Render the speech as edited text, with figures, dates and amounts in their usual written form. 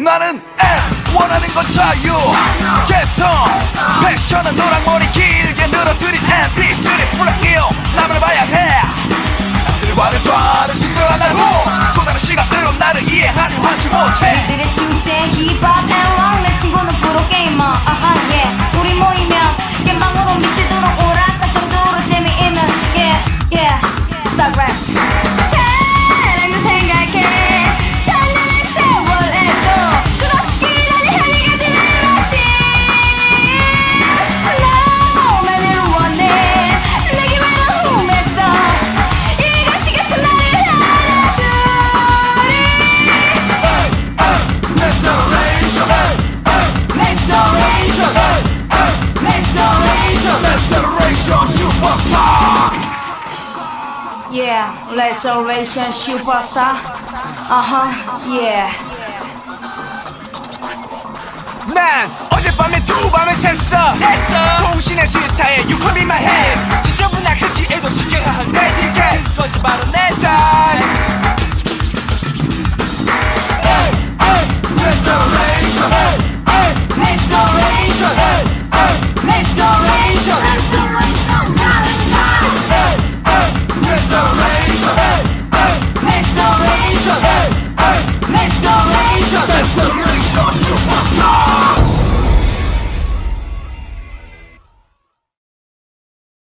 나는 M 원하는 건 자유 개성 패션은 노랑머리 길게 늘어뜨린 MP3 플레이어 나만을 봐야 해 남들과는 다른 특별한 나로 또 다른 시각으로 나를 이해하려 하지 못해 우리들의 주제 힙합 앨범 내 친구는 프로게이머 yeah. 우리 모이면 게임방으로 미치도록 오락할 정도로 재미있는 인스타그램 사랑도 생각해 천년의 세월에도 끝없이 기다린 향기가 드는 맛이 너만을 원해 내 기회로 훔했어 이것이 같은 나를 안아주리 Yeah, Restoration Superstar. Yeah. 난 어젯밤에 두 밤을 샜어 통신의 스타에 You could be my head